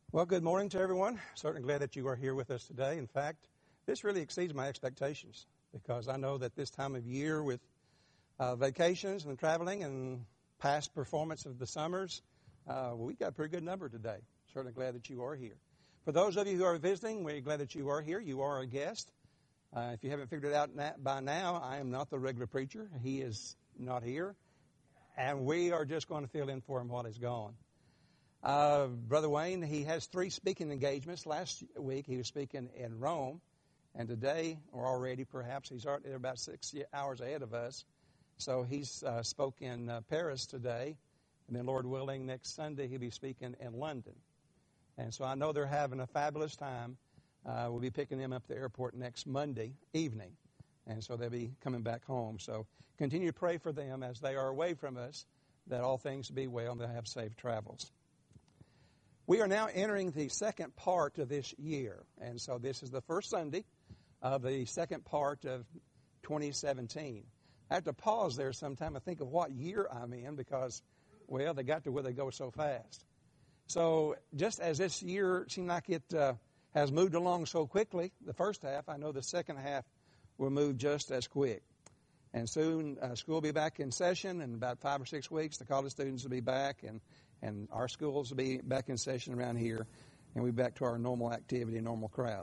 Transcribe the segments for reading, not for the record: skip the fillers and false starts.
Well, good morning to everyone. Certainly glad that you are here with us today. In fact, this really exceeds my expectations because I know that this time of year with vacations and traveling and past performance of the summers, we got a pretty good number today. Certainly glad that you are here. For those of you who are visiting, we're glad that you are here. You are a guest. If you haven't figured it out by now, I am not the regular preacher. He is not here. And we are just going to fill in for him while he's gone. Brother Wayne, he has 3 speaking engagements. Last week he was speaking in Rome, and today, or already perhaps, he's already about 6 hours ahead of us. So he's spoke in Paris today, and then Lord willing, next Sunday he'll be speaking in London. And so I know they're having a fabulous time. We'll be picking them up at the airport next Monday evening, and so they'll be coming back home. So continue to pray for them as they are away from us, that all things be well and they'll have safe travels. We are now entering the second part of this year, and so this is the first Sunday of the second part of 2017. I have to pause there sometime and think of what year I'm in because, well, they got to where they go so fast. So just as this year seemed like it has moved along so quickly, the first half, I know the second half will move just as quick. And soon school will be back in session. In about 5 or 6 weeks, the college students will be back, and our schools will be back in session around here, and we'll be back to our normal activity, normal crowd.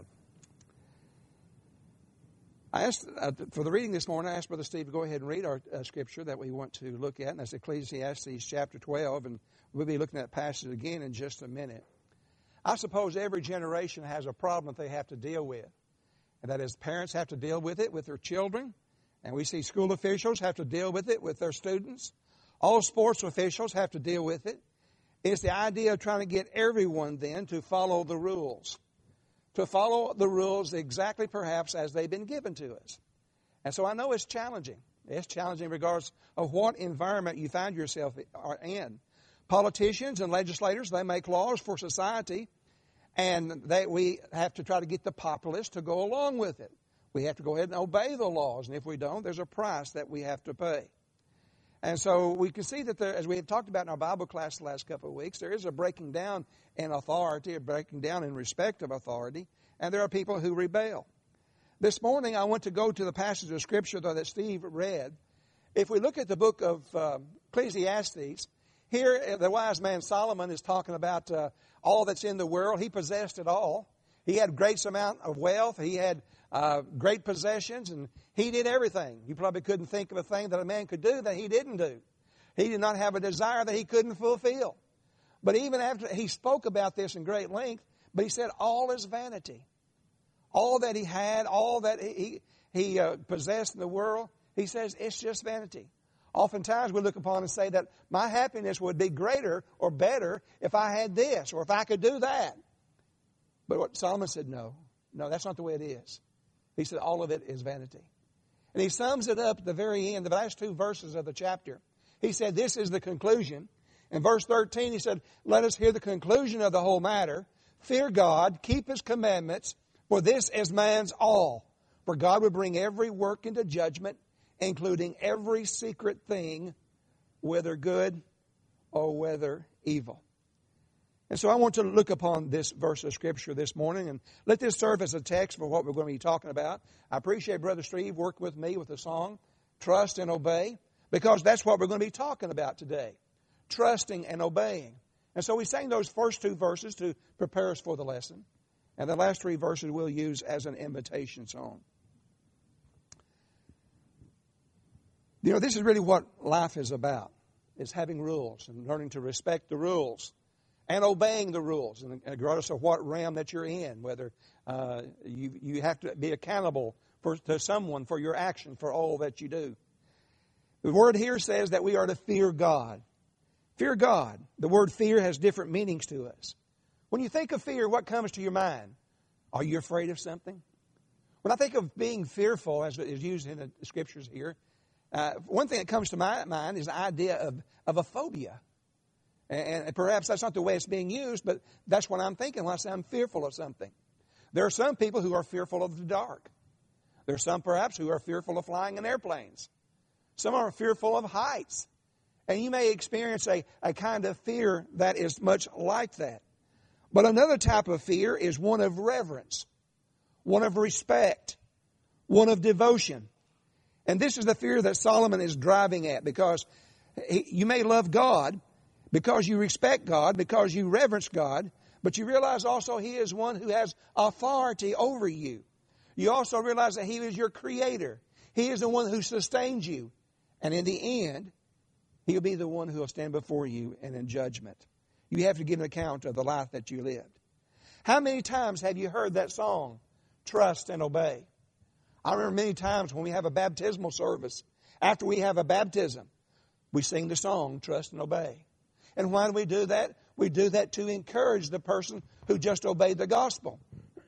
I asked, for the reading this morning, I asked Brother Steve to go ahead and read our scripture that we want to look at, and that's Ecclesiastes chapter 12, and we'll be looking at that passage again in just a minute. I suppose every generation has a problem that they have to deal with, and that is parents have to deal with it with their children, and we see school officials have to deal with it with their students. All sports officials have to deal with it. It's the idea of trying to get everyone then to follow the rules. To follow the rules exactly perhaps as they've been given to us. And so I know it's challenging. It's challenging regardless of what environment you find yourself in. Politicians and legislators, they make laws for society, and we have to try to get the populace to go along with it. We have to go ahead and obey the laws, and if we don't, there's a price that we have to pay. And so we can see that as we had talked about in our Bible class the last couple of weeks, there is a breaking down in authority, a breaking down in respect of authority, and there are people who rebel. This morning I want to go to the passage of Scripture that Steve read. If we look at the book of Ecclesiastes, here the wise man Solomon is talking about all that's in the world. He possessed it all. He had a great amount of wealth. He had great possessions, and he did everything. You probably couldn't think of a thing that a man could do that he didn't do. He did not have a desire that he couldn't fulfill. But even after he spoke about this in great length, but he said all is vanity. All that he had, all that he possessed in the world, he says it's just vanity. Oftentimes we look upon and say that my happiness would be greater or better if I had this or if I could do that. But what Solomon said, no, that's not the way it is. He said all of it is vanity. And he sums it up at the very end, the last 2 verses of the chapter. He said this is the conclusion. In verse 13 he said, let us hear the conclusion of the whole matter. Fear God, keep His commandments, for this is man's all. For God will bring every work into judgment, including every secret thing, whether good or whether evil. And so I want to look upon this verse of Scripture this morning and let this serve as a text for what we're going to be talking about. I appreciate Brother Steve worked with me with the song, Trust and Obey, because that's what we're going to be talking about today, trusting and obeying. And so we sang those first 2 verses to prepare us for the lesson, and the last 3 verses we'll use as an invitation song. You know, this is really what life is about, is having rules and learning to respect the rules. And obeying the rules, and regardless of what realm that you're in, whether you have to be accountable to someone for your action, for all that you do. The word here says that we are to fear God. Fear God. The word fear has different meanings to us. When you think of fear, what comes to your mind? Are you afraid of something? When I think of being fearful, as is used in the Scriptures here, one thing that comes to my mind is the idea of a phobia. And perhaps that's not the way it's being used, but that's what I'm thinking when I say I'm fearful of something. There are some people who are fearful of the dark. There are some perhaps who are fearful of flying in airplanes. Some are fearful of heights. And you may experience a kind of fear that is much like that. But another type of fear is one of reverence, one of respect, one of devotion. And this is the fear that Solomon is driving at, because you may love God, because you respect God, because you reverence God, but you realize also He is one who has authority over you. You also realize that He is your creator. He is the one who sustains you. And in the end, He'll be the one who will stand before you and in judgment. You have to give an account of the life that you lived. How many times have you heard that song, Trust and Obey? I remember many times when we have a baptismal service, after we have a baptism, we sing the song, Trust and Obey. And why do we do that? We do that to encourage the person who just obeyed the gospel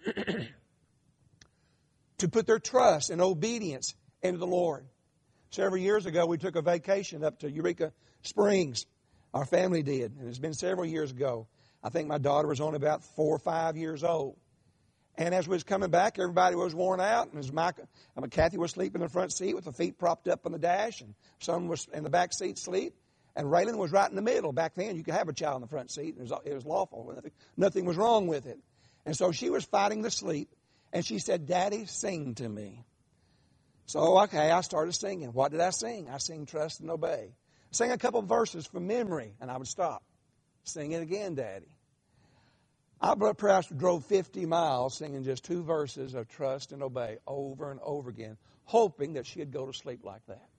to put their trust and obedience into the Lord. Several years ago, we took a vacation up to Eureka Springs. Our family did, and it's been several years ago. I think my daughter was only about 4 or 5 years old. And as we was coming back, everybody was worn out, and Kathy was sleeping in the front seat with her feet propped up on the dash, and son was in the back seat asleep, and Raylan was right in the middle. Back then, you could have a child in the front seat, and it was lawful. Nothing was wrong with it. And so she was fighting the sleep, and she said, Daddy, sing to me. So, okay, I started singing. What did I sing? I sing Trust and Obey. Sing a couple of verses from memory, and I would stop. Sing it again, Daddy. I perhaps drove 50 miles singing just 2 verses of Trust and Obey over and over again, hoping that she'd go to sleep like that.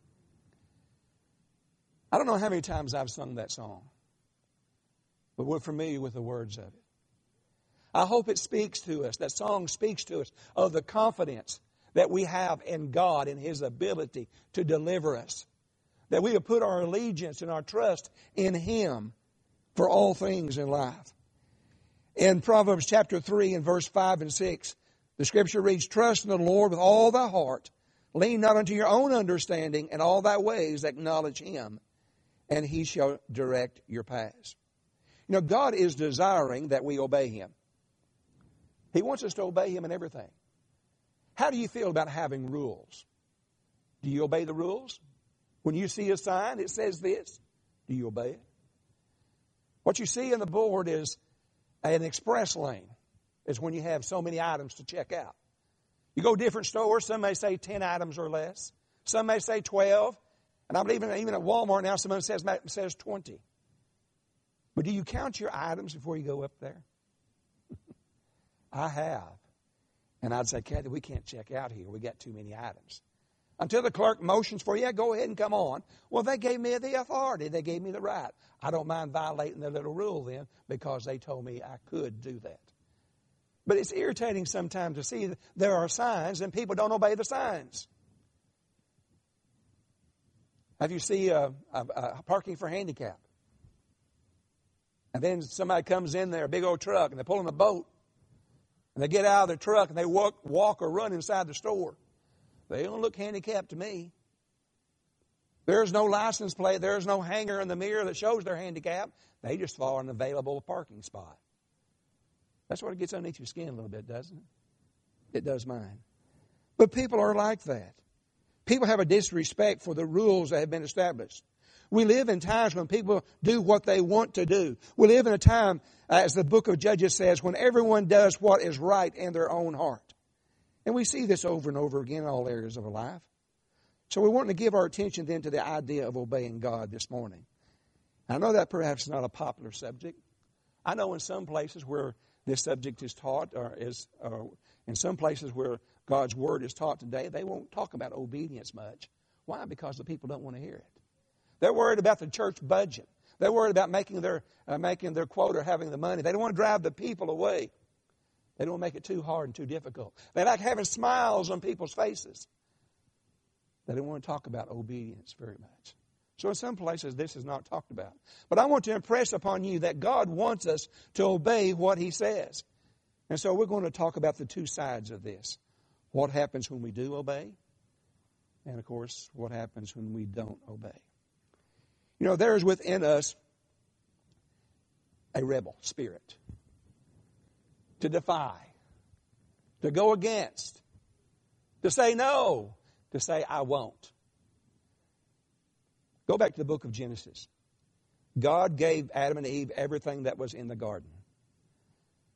I don't know how many times I've sung that song, but we're familiar with the words of it. I hope it speaks to us, that song speaks to us of the confidence that we have in God and His ability to deliver us. That we have put our allegiance and our trust in Him for all things in life. In Proverbs chapter 3 and verse 5 and 6, the Scripture reads, Trust in the Lord with all thy heart. Lean not unto your own understanding, and all thy ways acknowledge Him, and He shall direct your paths. You know, God is desiring that we obey Him. He wants us to obey Him in everything. How do you feel about having rules? Do you obey the rules? When you see a sign, it says this. Do you obey it? What you see on the board is an express lane. It's when you have so many items to check out. You go to different stores, some may say 10 items or less. Some may say 12. And I believe even at Walmart now, someone says 20. But do you count your items before you go up there? I have. And I'd say, Kathy, we can't check out here. We got too many items. Until the clerk motions for you, go ahead and come on. Well, they gave me the authority. They gave me the right. I don't mind violating their little rule then because they told me I could do that. But it's irritating sometimes to see that there are signs and people don't obey the signs. Have you seen parking for handicap? And then somebody comes in there, a big old truck, and they're pulling a boat. And they get out of their truck and they walk or run inside the store. They don't look handicapped to me. There's no license plate. There's no hanger in the mirror that shows they're handicapped. They just follow an available parking spot. That's what it gets underneath your skin a little bit, doesn't it? It does mine. But people are like that. People have a disrespect for the rules that have been established. We live in times when people do what they want to do. We live in a time, as the book of Judges says, when everyone does what is right in their own heart. And we see this over and over again in all areas of our life. So we want to give our attention then to the idea of obeying God this morning. I know that perhaps is not a popular subject. I know in some places where this subject is taught, or in some places where God's Word is taught today, they won't talk about obedience much. Why? Because the people don't want to hear it. They're worried about the church budget. They're worried about making their quota or having the money. They don't want to drive the people away. They don't want to make it too hard and too difficult. They like having smiles on people's faces. They don't want to talk about obedience very much. So in some places, this is not talked about. But I want to impress upon you that God wants us to obey what He says. And so we're going to talk about the two sides of this. What happens when we do obey? And, of course, what happens when we don't obey? You know, there is within us a rebel spirit. To defy. To go against. To say no. To say I won't. Go back to the book of Genesis. God gave Adam and Eve everything that was in the garden.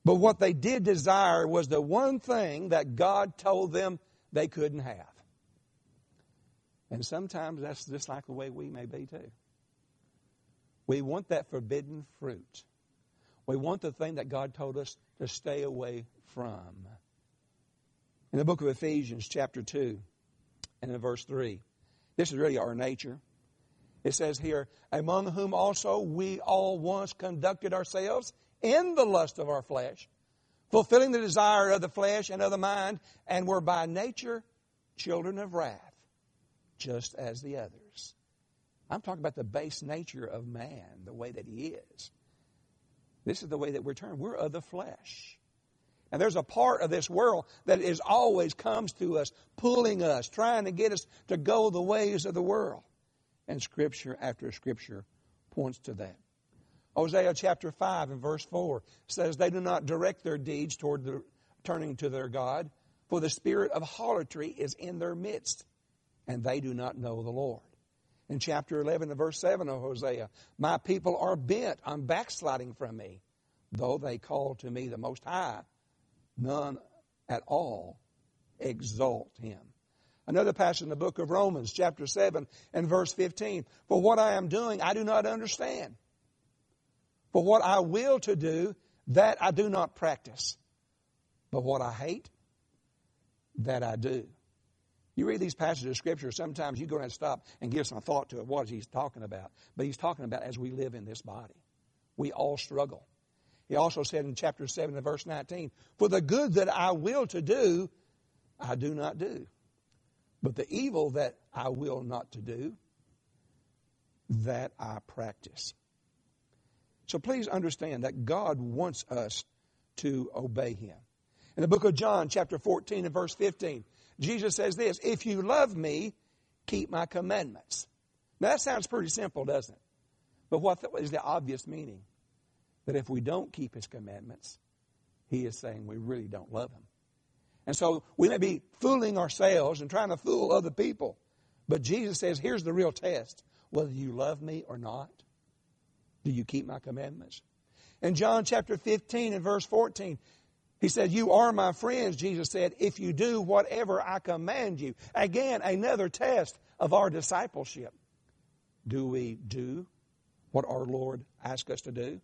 But what they did desire was the one thing that God told them they couldn't have. And sometimes that's just like the way we may be too. We want that forbidden fruit. We want the thing that God told us to stay away from. In the book of Ephesians, chapter 2, and in verse 3, this is really our nature. It says here, among whom also we all once conducted ourselves in the lust of our flesh, fulfilling the desire of the flesh and of the mind, and were by nature children of wrath, just as the others. I'm talking about the base nature of man, the way that he is. This is the way that we're turned. We're of the flesh. And there's a part of this world that is always comes to us, pulling us, trying to get us to go the ways of the world. And Scripture after Scripture points to that. Hosea chapter 5 and verse 4 says, they do not direct their deeds toward turning to their God, for the spirit of harlotry is in their midst, and they do not know the Lord. In chapter 11 and verse 7 of Hosea, my people are bent on backsliding from me, though they call to me the Most High, none at all exalt him. Another passage in the book of Romans, chapter 7 and verse 15. For what I am doing, I do not understand. For what I will to do, that I do not practice. But what I hate, that I do. You read these passages of Scripture, sometimes you're going to have to stop and give some thought to it. What is he talking about? But he's talking about as we live in this body. We all struggle. He also said in chapter 7 and verse 19, for the good that I will to do, I do not do. But the evil that I will not to do, that I practice. So please understand that God wants us to obey him. In the book of John, chapter 14 and verse 15, Jesus says this, if you love me, keep my commandments. Now that sounds pretty simple, doesn't it? But what is the obvious meaning? That if we don't keep his commandments, he is saying we really don't love him. And so we may be fooling ourselves and trying to fool other people. But Jesus says, here's the real test. Whether you love me or not, do you keep my commandments? In John chapter 15 and verse 14, he said, you are my friends, Jesus said, if you do whatever I command you. Again, another test of our discipleship. Do we do what our Lord asks us to do?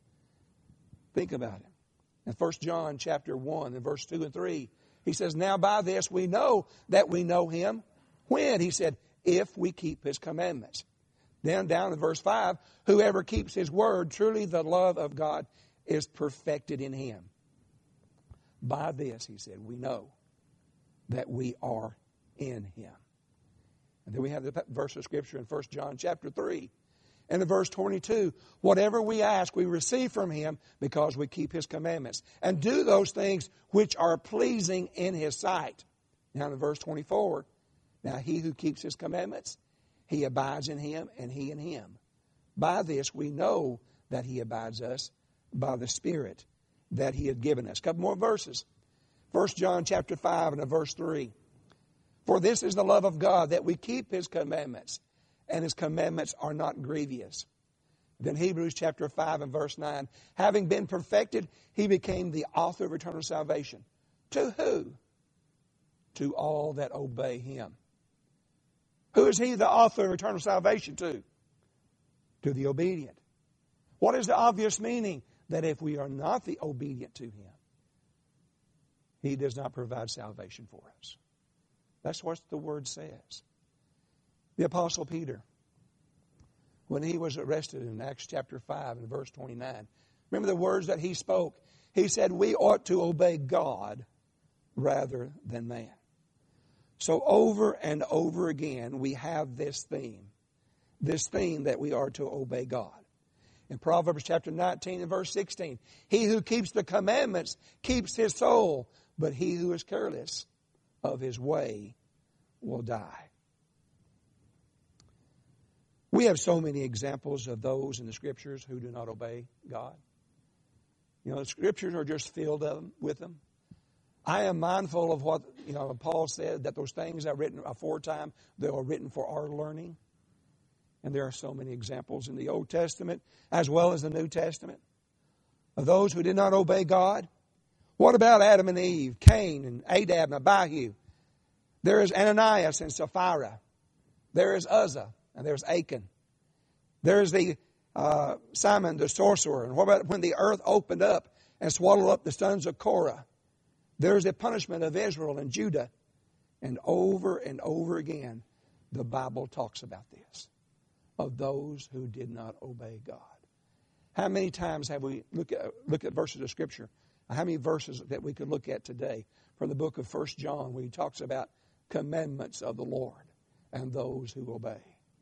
Think about it. In 1 John chapter 1 and verse 2 and 3, he says, now by this we know that we know him. When? He said, if we keep his commandments. Then down in verse 5, whoever keeps his word, truly the love of God is perfected in him. By this, he said, we know that we are in him. And then we have the verse of Scripture in 1 John chapter 3. And in verse 22, whatever we ask, we receive from him because we keep his commandments and do those things which are pleasing in his sight. Now in verse 24, now he who keeps his commandments, he abides in him and he in him. By this we know that he abides us by the Spirit that he had given us. A couple more verses. 1 John chapter 5 and verse 3. For this is the love of God, that we keep his commandments, and his commandments are not grievous. Then Hebrews chapter 5 and verse 9. Having been perfected, he became the author of eternal salvation. To who? To all that obey him. Who is he the author of eternal salvation to? To the obedient. What is the obvious meaning? That if we are not the obedient to him, he does not provide salvation for us. That's what the word says. The Apostle Peter, when he was arrested in Acts chapter 5 and verse 29, remember the words that he spoke? He said, we ought to obey God rather than man. So over and over again, we have this theme that we are to obey God. In Proverbs chapter 19 and verse 16, he who keeps the commandments keeps his soul, but he who is careless of his way will die. We have so many examples of those in the Scriptures who do not obey God. You know, the Scriptures are just filled with them. I am mindful of what, Paul said, that those things I've written aforetime, they are written for our learning. And there are so many examples in the Old Testament as well as the New Testament of those who did not obey God. What about Adam and Eve, Cain and Adab and Abihu? There is Ananias and Sapphira. There is Uzzah and there's Achan. There is the Simon the sorcerer. And what about when the earth opened up and swallowed up the sons of Korah? There is the punishment of Israel and Judah. And over again, the Bible talks about this, of those who did not obey God. How many times have we look at verses of Scripture? How many verses that we could look at today from the book of 1 John where he talks about commandments of the Lord and those who obey?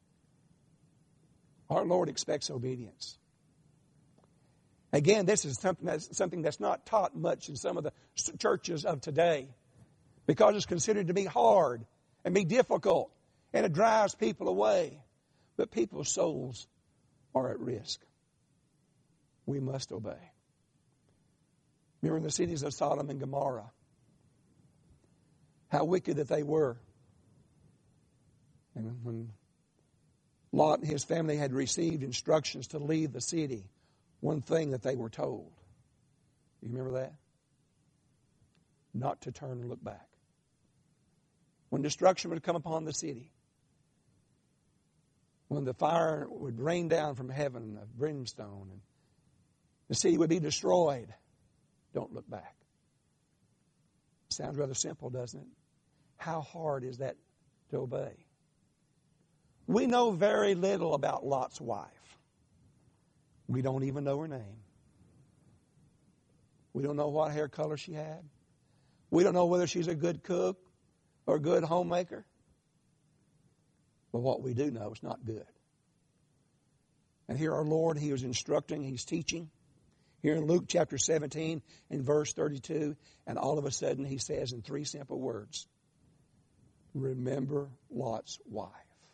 Our Lord expects obedience. Again, this is something that's not taught much in some of the churches of today because it's considered to be hard and be difficult and it drives people away. But people's souls are at risk. We must obey. Remember in the cities of Sodom and Gomorrah, how wicked that they were. And when Lot and his family had received instructions to leave the city, one thing that they were told. You remember that? Not to turn and look back. When destruction would come upon the city, when the fire would rain down from heaven of brimstone and the city would be destroyed, don't look back. Sounds rather simple, doesn't it? How hard is that to obey? We know very little about Lot's wife. We don't even know her name. We don't know what hair color she had. We don't know whether she's a good cook or a good homemaker. But what we do know is not good. And here our Lord, He was instructing, He's teaching. Here in Luke chapter 17 in verse 32, and all of a sudden He says in 3 simple words, remember Lot's wife.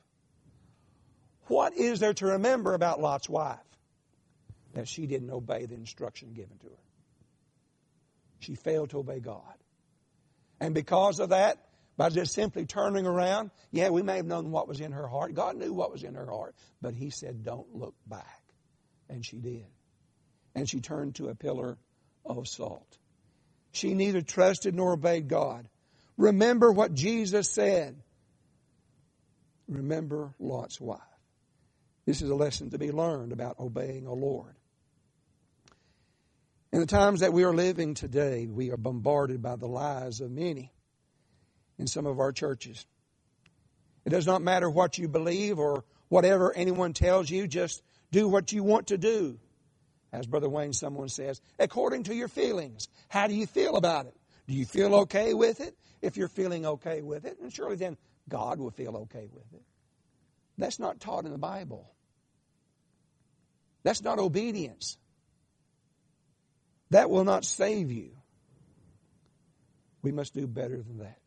What is there to remember about Lot's wife? That she didn't obey the instruction given to her. She failed to obey God. And because of that, by just simply turning around, yeah, we may have known what was in her heart. God knew what was in her heart. But He said, don't look back. And she did. And she turned to a pillar of salt. She neither trusted nor obeyed God. Remember what Jesus said. Remember Lot's wife. This is a lesson to be learned about obeying the Lord. In the times that we are living today, we are bombarded by the lies of many in some of our churches. It does not matter what you believe or whatever anyone tells you, just do what you want to do. As Brother Wayne, someone says, according to your feelings. How do you feel about it? Do you feel okay with it? If you're feeling okay with it, and surely then God will feel okay with it. That's not taught in the Bible. That's not obedience. That will not save you. We must do better than that.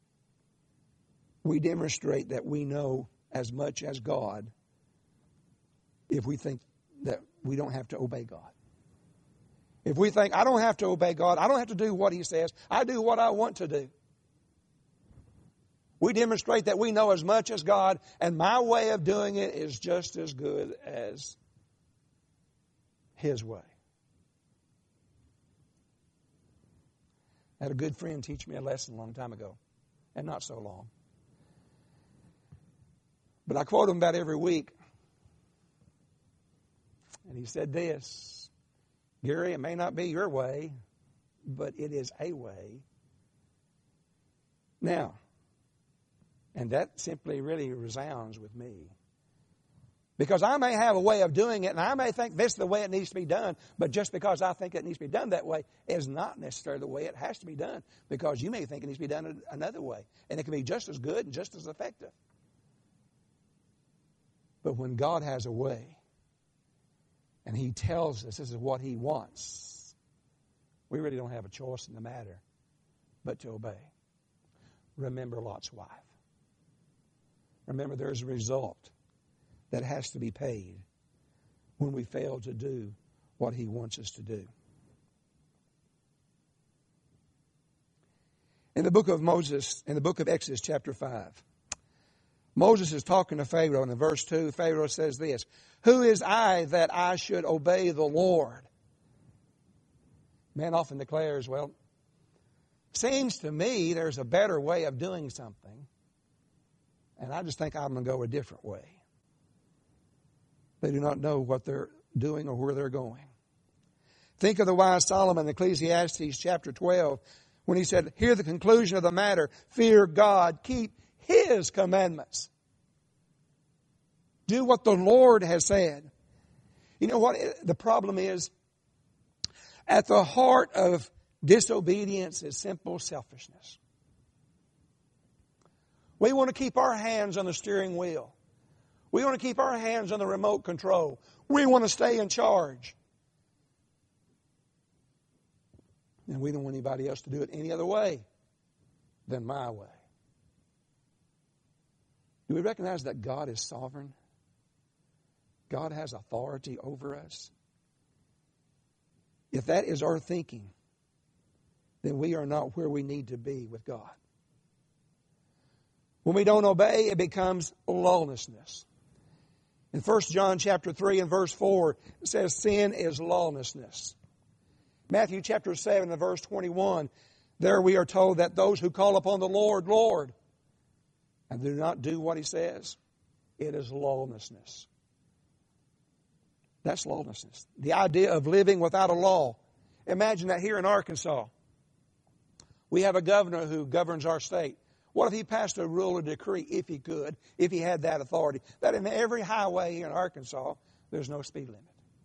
We demonstrate that we know as much as God if we think that we don't have to obey God. If we think, I don't have to obey God, I don't have to do what He says, I do what I want to do. We demonstrate that we know as much as God, and my way of doing it is just as good as His way. I had a good friend teach me a lesson a long time ago, and not so long. But I quote him about every week. And he said this, Gary, it may not be your way, but it is a way. Now, and that simply really resounds with me. Because I may have a way of doing it, and I may think this is the way it needs to be done, but just because I think it needs to be done that way is not necessarily the way it has to be done, because you may think it needs to be done another way, and it can be just as good and just as effective. But when God has a way, and He tells us this is what He wants, we really don't have a choice in the matter but to obey. Remember Lot's wife. Remember there's a result that has to be paid when we fail to do what He wants us to do. In the book of Moses, in the book of Exodus chapter 5, Moses is talking to Pharaoh, and in verse 2, Pharaoh says this, who is I that I should obey the Lord? Man often declares, well, seems to me there's a better way of doing something, and I just think I'm going to go a different way. They do not know what they're doing or where they're going. Think of the wise Solomon in Ecclesiastes chapter 12 when he said, hear the conclusion of the matter, fear God, keep His commandments. Do what the Lord has said. You know what the problem is? At the heart of disobedience is simple selfishness. We want to keep our hands on the steering wheel. We want to keep our hands on the remote control. We want to stay in charge. And we don't want anybody else to do it any other way than my way. Do we recognize that God is sovereign? God has authority over us. If that is our thinking, then we are not where we need to be with God. When we don't obey, it becomes lawlessness. In 1 John chapter 3 and verse 4, it says sin is lawlessness. Matthew chapter 7 and verse 21, there we are told that those who call upon the Lord, Lord, and do not do what He says, it is lawlessness. That's lawlessness. The idea of living without a law. Imagine that here in Arkansas. We have a governor who governs our state. What if he passed a rule or decree, if he could, if he had that authority, that in every highway here in Arkansas, there's no speed limit?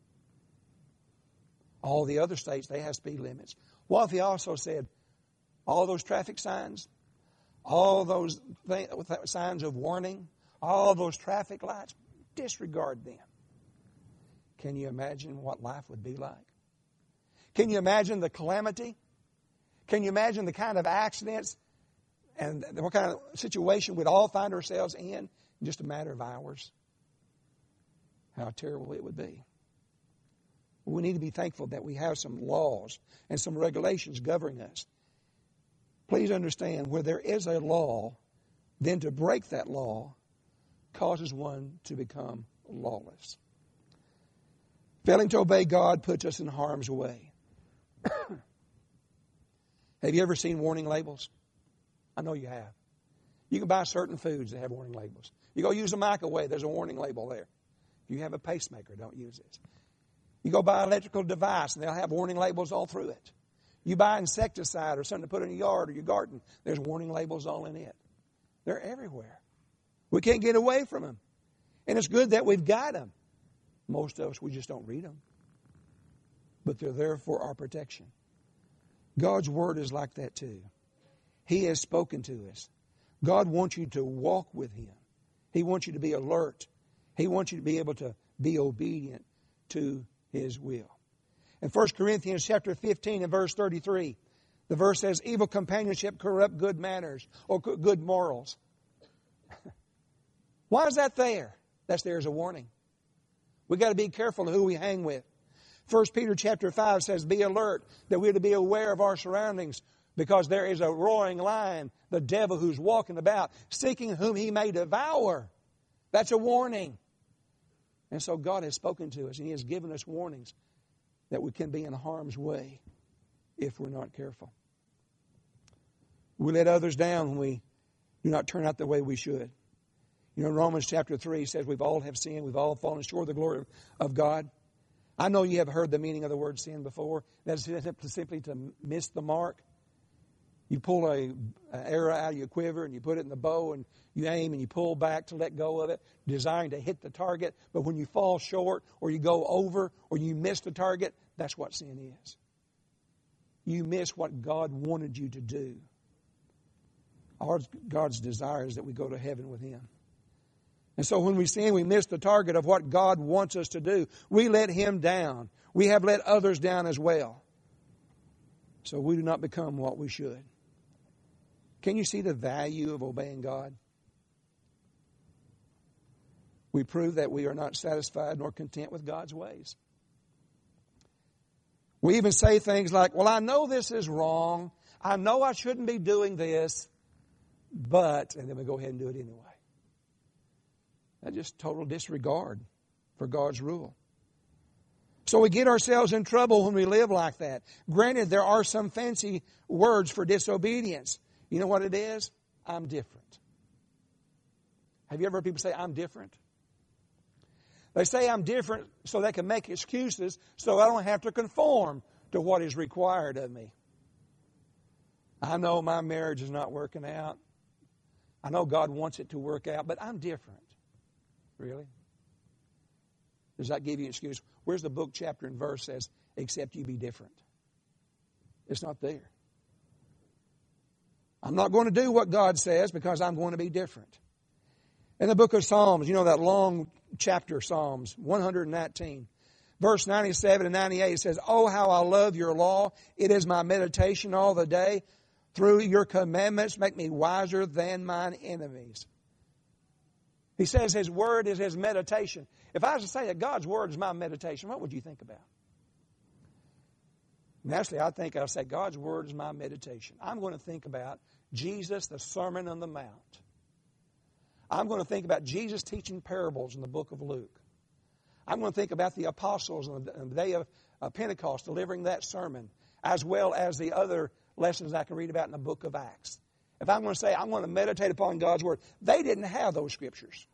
All the other states, they have speed limits. What if he also said, all those traffic signs, all those signs of warning, all those traffic lights, disregard them? Can you imagine what life would be like? Can you imagine the calamity? Can you imagine the kind of accidents and what kind of situation we'd all find ourselves in just a matter of hours? How terrible it would be. We need to be thankful that we have some laws and some regulations governing us. Please understand, where there is a law, then to break that law causes one to become lawless. Failing to obey God puts us in harm's way. Have you ever seen warning labels? I know you have. You can buy certain foods that have warning labels. You go use a microwave, there's a warning label there. If you have a pacemaker, don't use it. You go buy an electrical device, and they'll have warning labels all through it. You buy insecticide or something to put in your yard or your garden, there's warning labels all in it. They're everywhere. We can't get away from them. And it's good that we've got them. Most of us, we just don't read them. But they're there for our protection. God's Word is like that too. He has spoken to us. God wants you to walk with Him. He wants you to be alert. He wants you to be able to be obedient to His will. In 1 Corinthians chapter 15 and verse 33, the verse says, evil companionship corrupt good manners or good morals. Why is that there? That's there as a warning. We've got to be careful who we hang with. 1 Peter chapter 5 says, be alert, that we're to be aware of our surroundings, because there is a roaring lion, the devil, who's walking about, seeking whom he may devour. That's a warning. And so God has spoken to us, and He has given us warnings that we can be in harm's way if we're not careful. We let others down when we do not turn out the way we should. You know, Romans chapter 3 says we've all have sinned, we've all fallen short of the glory of God. I know you have heard the meaning of the word sin before. That's simply to miss the mark. You pull an arrow out of your quiver and you put it in the bow and you aim and you pull back to let go of it, desiring to hit the target. But when you fall short or you go over or you miss the target, that's what sin is. You miss what God wanted you to do. God's desire is that we go to heaven with Him. And so when we sin, we miss the target of what God wants us to do. We let Him down. We have let others down as well. So we do not become what we should. Can you see the value of obeying God? We prove that we are not satisfied nor content with God's ways. We even say things like, well, I know this is wrong. I know I shouldn't be doing this, but, and then we go ahead and do it anyway. That's just total disregard for God's rule. So we get ourselves in trouble when we live like that. Granted, there are some fancy words for disobedience. You know what it is? I'm different. Have you ever heard people say, I'm different? They say I'm different so they can make excuses so I don't have to conform to what is required of me. I know my marriage is not working out. I know God wants it to work out, but I'm different. Really? Does that give you an excuse? Where's the book, chapter, and verse says, except you be different? It's not there. I'm not going to do what God says because I'm going to be different. In the book of Psalms, you know that long chapter, Psalms 119, verse 97 and 98, it says, oh, how I love your law. It is my meditation all the day. Through your commandments make me wiser than mine enemies. He says His Word is His meditation. If I was to say that God's Word is my meditation, what would you think about? Naturally, I think I'll say God's Word is my meditation. I'm going to think about Jesus, the Sermon on the Mount. I'm going to think about Jesus teaching parables in the book of Luke. I'm going to think about the apostles on the day of Pentecost delivering that sermon, as well as the other lessons I can read about in the book of Acts. If I'm going to say I'm going to meditate upon God's Word, they didn't have those scriptures.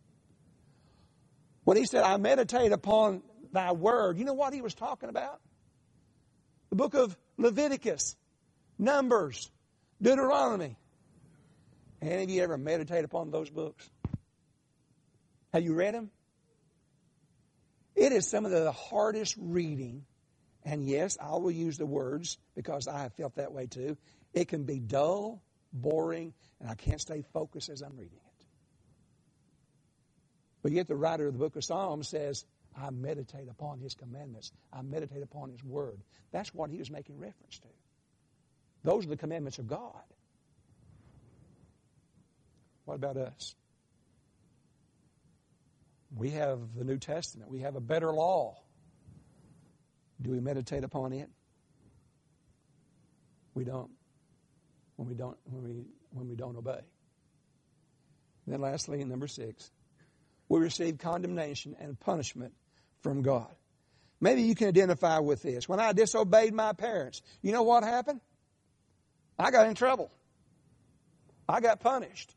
When He said, I meditate upon Thy Word, you know what He was talking about? The book of Leviticus, Numbers, Deuteronomy. Any of you ever meditate upon those books? Have you read them? It is some of the hardest reading. And yes, I will use the words because I have felt that way too. It can be dull, boring, and I can't stay focused as I'm reading it. But yet the writer of the book of Psalms says, I meditate upon His commandments. I meditate upon His Word. That's what he was making reference to. Those are the commandments of God. What about us? We have the New Testament. We have a better law. Do we meditate upon it? We don't. When we don't obey. And then lastly, number 6, we receive condemnation and punishment from God. Maybe you can identify with this. When I disobeyed my parents, you know what happened? I got in trouble. I got punished.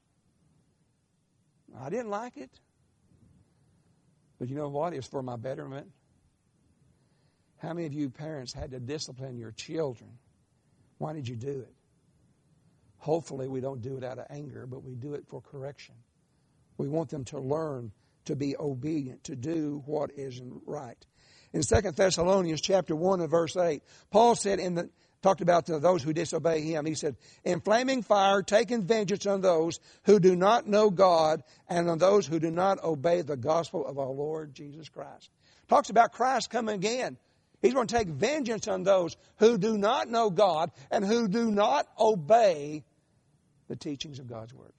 I didn't like it. But you know what? It's for my betterment. How many of you parents had to discipline your children? Why did you do it? Hopefully we don't do it out of anger, but we do it for correction. We want them to learn to be obedient, to do what is right. In 2 Thessalonians chapter 1 and verse 8, Paul said talked about those who disobey him. He said, in flaming fire, taking vengeance on those who do not know God and on those who do not obey the gospel of our Lord Jesus Christ. Talks about Christ coming again. He's going to take vengeance on those who do not know God and who do not obey the teachings of God's words.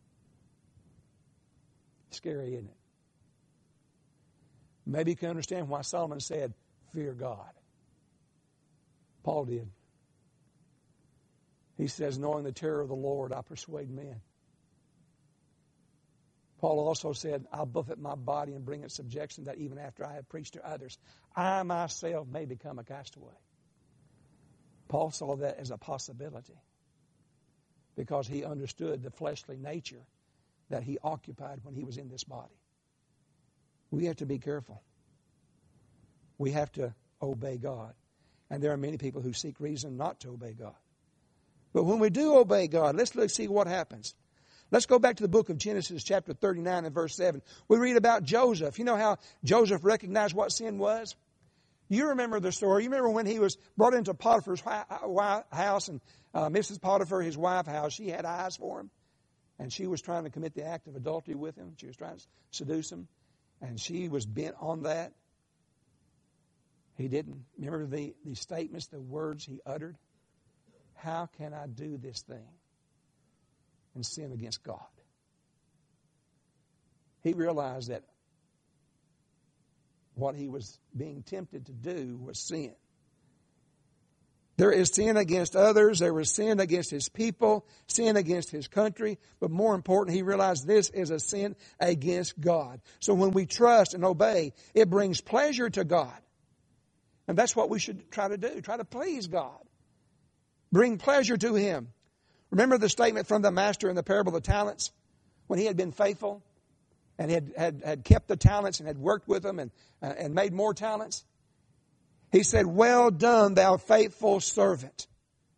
Scary, isn't it? Maybe you can understand why Solomon said, fear God. Paul did. He says, knowing the terror of the Lord, I persuade men. Paul also said, I'll buffet my body and bring it subjection that even after I have preached to others, I myself may become a castaway. Paul saw that as a possibility because he understood the fleshly nature that he occupied when he was in this body. We have to be careful. We have to obey God. And there are many people who seek reason not to obey God. But when we do obey God, let's see what happens. Let's go back to the book of Genesis chapter 39 and verse 7. We read about Joseph. You know how Joseph recognized what sin was? You remember the story. You remember when he was brought into Potiphar's house and Mrs. Potiphar, his wife, how she had eyes for him. And she was trying to commit the act of adultery with him. She was trying to seduce him. And she was bent on that. He didn't. Remember the statements, the words he uttered? How can I do this thing and sin against God? He realized that what he was being tempted to do was sin. There is sin against others. There was sin against his people, sin against his country. But more important, he realized this is a sin against God. So when we trust and obey, it brings pleasure to God. And that's what we should try to do. Try to please God. Bring pleasure to Him. Remember the statement from the master in the parable of the talents? When he had been faithful and had kept the talents and had worked with them and made more talents. He said, "Well done, thou faithful servant."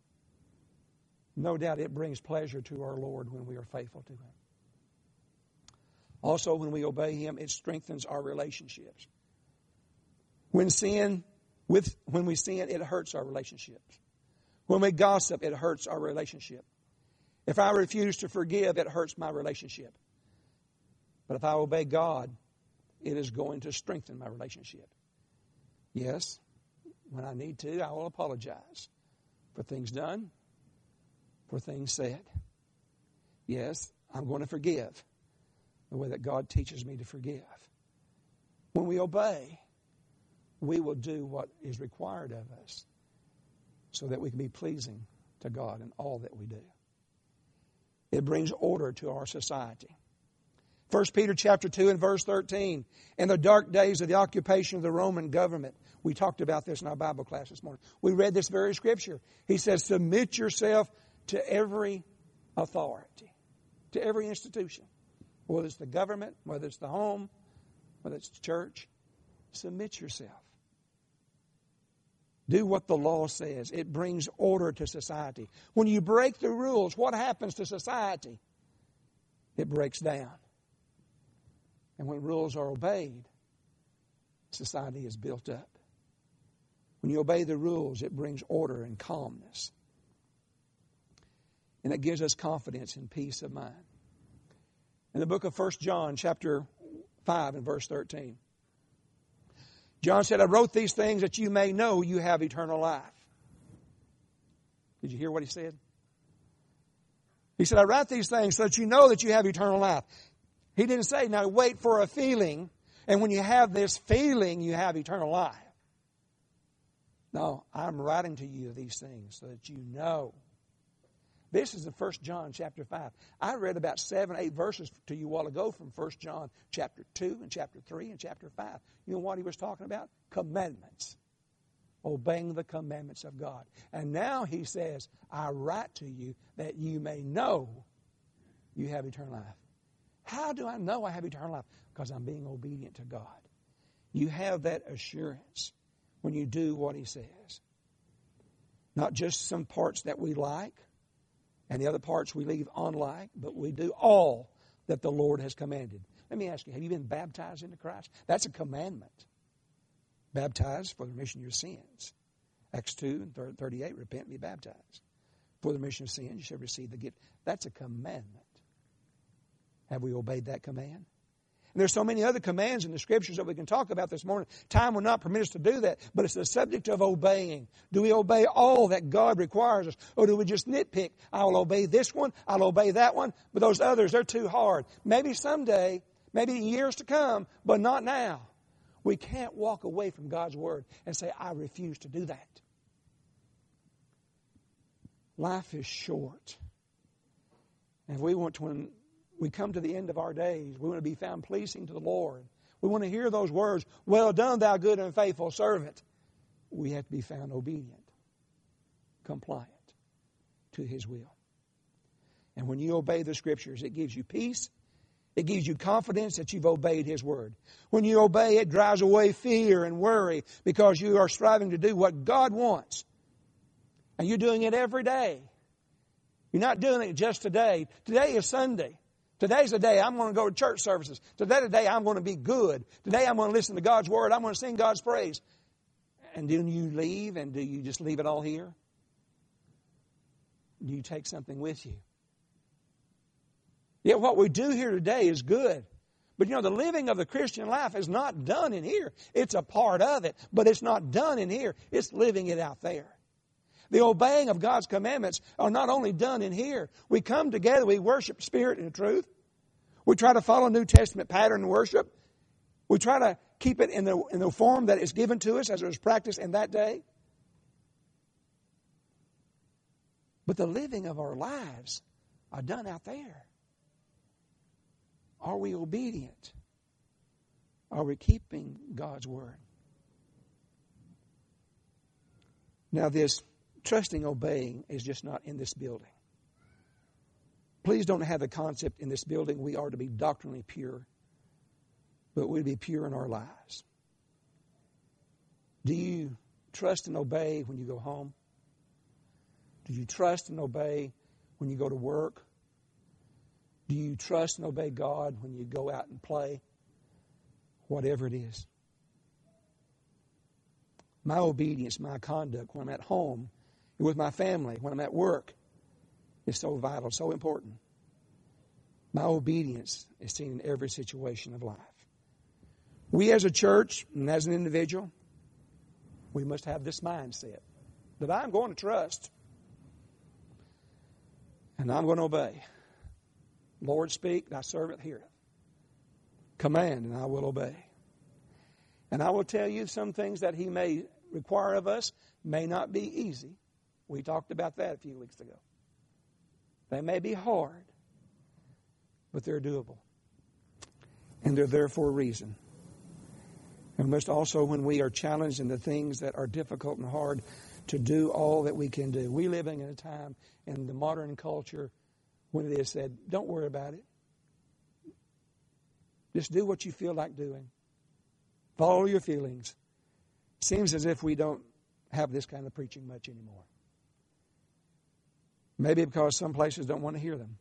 No doubt it brings pleasure to our Lord when we are faithful to Him. Also, when we obey Him, it strengthens our relationships. When we sin, it hurts our relationships. When we gossip, it hurts our relationship. If I refuse to forgive, it hurts my relationship. But if I obey God, it is going to strengthen my relationship. Yes, when I need to, I will apologize for things done, for things said. Yes, I'm going to forgive the way that God teaches me to forgive. When we obey, we will do what is required of us so that we can be pleasing to God in all that we do. It brings order to our society. 1 Peter chapter 2 and verse 13. In the dark days of the occupation of the Roman government. We talked about this in our Bible class this morning. We read this very scripture. He says, submit yourself to every authority, to every institution. Whether it's the government, whether it's the home, whether it's the church. Submit yourself. Do what the law says. It brings order to society. When you break the rules, what happens to society? It breaks down. And when rules are obeyed, society is built up. When you obey the rules, it brings order and calmness. And it gives us confidence and peace of mind. In the book of 1 John, chapter 5 and verse 13, John said, I wrote these things that you may know you have eternal life. Did you hear what he said? He said, I write these things so that you know that you have eternal life. He didn't say, now wait for a feeling, and when you have this feeling, you have eternal life. No, I'm writing to you these things so that you know. This is in 1 John chapter 5. I read about 7, 8 verses to you a while ago from 1 John chapter 2 and chapter 3 and chapter 5. You know what he was talking about? Commandments. Obeying the commandments of God. And now he says, I write to you that you may know you have eternal life. How do I know I have eternal life? Because I'm being obedient to God. You have that assurance when you do what he says. Not just some parts that we like and the other parts we leave unlike, but we do all that the Lord has commanded. Let me ask you, have you been baptized into Christ? That's a commandment. Baptized for the remission of your sins. Acts 2 and 38, repent and be baptized. For the remission of sins, you shall receive the gift. That's a commandment. Have we obeyed that command? And there's so many other commands in the Scriptures that we can talk about this morning. Time will not permit us to do that, but it's the subject of obeying. Do we obey all that God requires us? Or do we just nitpick? I will obey this one, I'll obey that one, but those others, they're too hard. Maybe someday, maybe in years to come, but not now. We can't walk away from God's Word and say, I refuse to do that. Life is short. And we want to, when we come to the end of our days, we want to be found pleasing to the Lord. We want to hear those words, well done, thou good and faithful servant. We have to be found obedient, compliant to His will. And when you obey the Scriptures, it gives you peace. It gives you confidence that you've obeyed His Word. When you obey, it drives away fear and worry because you are striving to do what God wants. And you're doing it every day. You're not doing it just today. Today is Sunday. Today's the day I'm going to go to church services. Today's the day I'm going to be good. Today I'm going to listen to God's Word. I'm going to sing God's praise. And then you leave, and do you just leave it all here? Do you take something with you? Yeah, what we do here today is good. But you know, the living of the Christian life is not done in here. It's a part of it, but it's not done in here. It's living it out there. The obeying of God's commandments are not only done in here. We come together, we worship Spirit and truth. We try to follow New Testament pattern worship. We try to keep it in the form that is given to us as it was practiced in that day. But the living of our lives are done out there. Are we obedient? Are we keeping God's Word? Now this trusting, obeying is just not in this building. Please don't have the concept in this building we are to be doctrinally pure, but we'd be pure in our lives. Do you trust and obey when you go home? Do you trust and obey when you go to work? Do you trust and obey God when you go out and play? Whatever it is. My obedience, my conduct when I'm at home, with my family, when I'm at work, is so vital, so important. My obedience is seen in every situation of life. We as a church and as an individual, we must have this mindset that I'm going to trust and I'm going to obey. Lord, speak, thy servant heareth. Command, and I will obey. And I will tell you some things that he may require of us may not be easy. We talked about that a few weeks ago. They may be hard, but they're doable. And they're there for a reason. And we must also, when we are challenged in the things that are difficult and hard, to do all that we can do. We living in a time in the modern culture when it is said, don't worry about it. Just do what you feel like doing. Follow your feelings. Seems as if we don't have this kind of preaching much anymore. Maybe because some places don't want to hear them.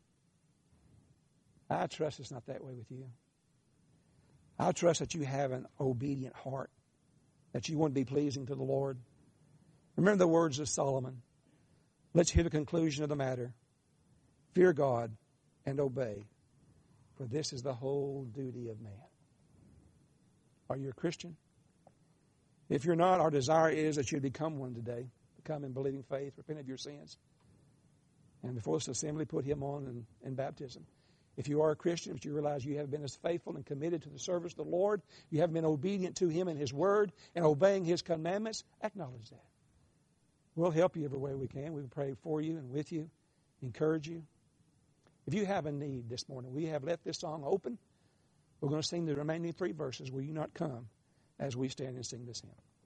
I trust it's not that way with you. I trust that you have an obedient heart, that you want to be pleasing to the Lord. Remember the words of Solomon. Let's hear the conclusion of the matter. Fear God and obey, for this is the whole duty of man. Are you a Christian? If you're not, our desire is that you become one today. Come in believing faith, repent of your sins, and before this assembly, put him on in baptism. If you are a Christian, but you realize you have been as faithful and committed to the service of the Lord, you have been obedient to him and his word and obeying his commandments, acknowledge that. We'll help you every way we can. We pray for you and with you, encourage you. If you have a need this morning, we have left this song open. We're going to sing the remaining 3 verses. Will you not come as we stand and sing this hymn?